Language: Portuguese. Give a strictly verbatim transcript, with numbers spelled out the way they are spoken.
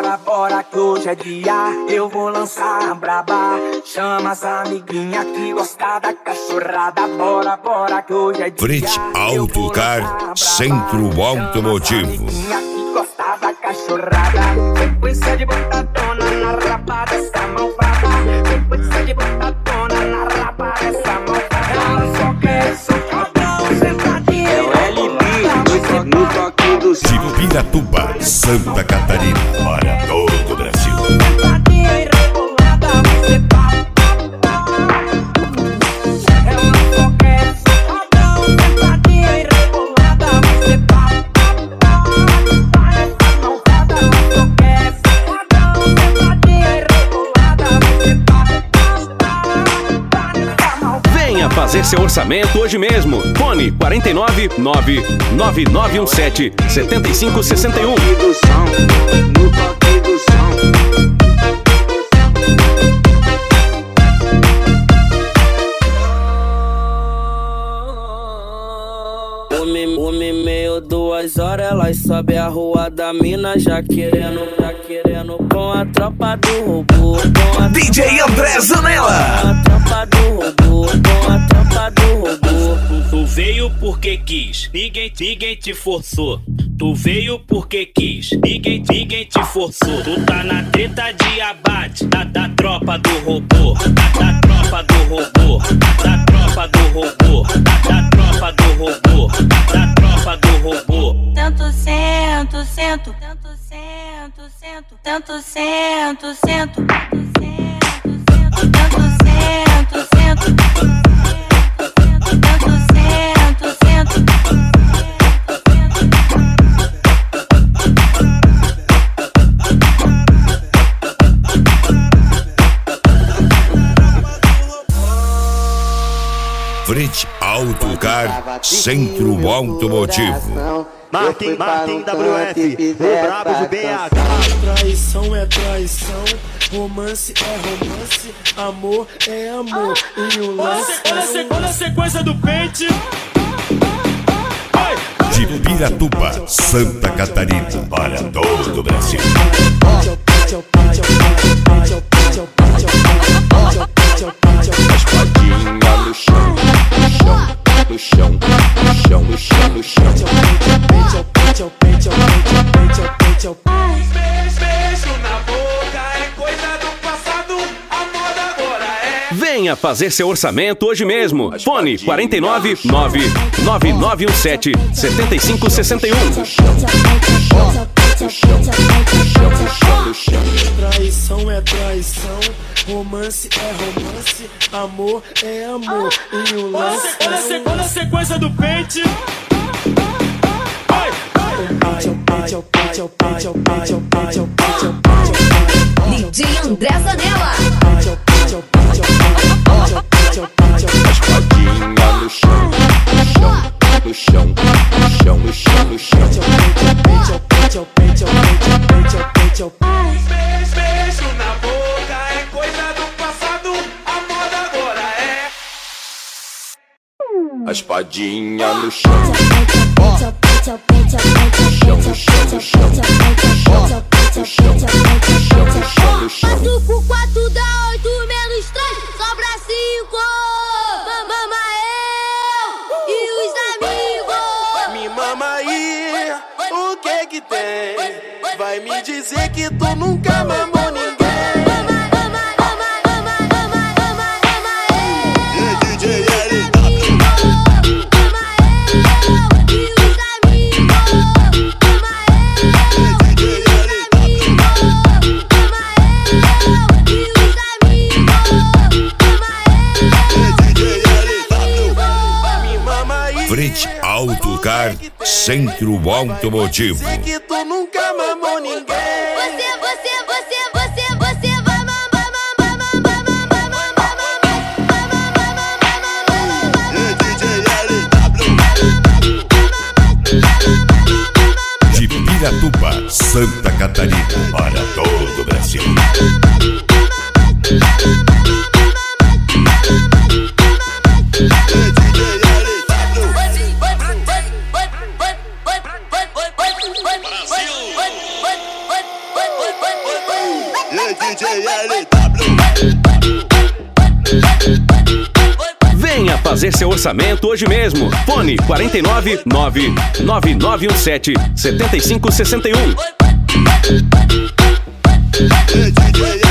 bora, bora que hoje é dia. Eu vou lançar a braba. Chama as amiguinhas que gostam da cachorrada. Bora, bora que hoje é dia. Fritz Autocar, Centro Automotivo. Amiguinha que gosta da cachorrada. Sequência de botadona na rapa dessa malvada. Sequência de botadona na rapa dessa malvada. Ela só quer socadão, sentadinha. É o L B, no toque do som. De Piratuba, Santa Catarina, para todo o Brasil. Sentadinha e rebolada, você pá, pá, pá. Ela só quer socadão, sentadinha e rebolada, você pá, pá, pá. Essa malvada só quer socadão, sentadinha e rebolada, você pá, pá, pá. Venha fazer seu orçamento hoje mesmo. Fone quatro nove nove nove nove um sete sete cinco seis um. Do som, no toque do som. Uma e meia, duas horas, elas sobe a rua da mina, já querendo, já querendo com a tropa do robô. Com a D J André Zanella. Com a tropa do robô, com a tropa do robô. Tu, tu veio porque quis, ninguém, ninguém te forçou. Tu veio porque quis, ninguém, ninguém te forçou. Tu tá na treta de abate, da, da tropa do robô. Da, da tropa do robô, da tropa do robô. Da, da tropa do robô, da tropa do robô. Tanto sento, sento, tanto sento, sento, tanto sento, sento, tanto sento, tanto sento, sento, tanto sento, sento. Fritz Autocar, Centro Automotivo. Martin, Martin W F, o brabo do B H. Traição é traição, romance é romance, amor é amor. E o lance Olha a se- olha a sequência do pente. De Piratuba, Santa Catarina, para todo o Brasil. Espadinha no chão, no chão, no chão, no chão, no chão, no chão. Beijo na boca é coisa do passado, a moda agora é. Venha fazer seu orçamento hoje mesmo. Fone quatro nove nove nove nove um sete sete cinco seis um. Traição é traição, romance é romance, amor é amor. E o Olha a lance se- olha a se- olha a sequência do pente. D J André Zanella. Espadinha no chão, no chão, no chão, no chão, no chão, no chão. Beijo na boca é coisa do passado, a moda agora é. A espadinha no chão, no chão, no chão, no chão, no chão, no chão, no chão, no chão. quatro por quatro dá oito menos três, sobra cinco. Mama eu e os amigos. Me mama aí, o que que tem? Vai me dizer que tu nunca mamou ninguém. Fritz Autocar, Centro Automotivo. Que tu nunca mamou ninguém. Você, você, você, você, você vai mamar, mamar, mamar, mamar, mamar. De Piratuba, Santa Catarina, para todo o Brasil. Brasil. D J L W. Venha fazer seu orçamento hoje mesmo. Fone quarenta e nove, nove nove nove um sete, sete cinco seis um. D J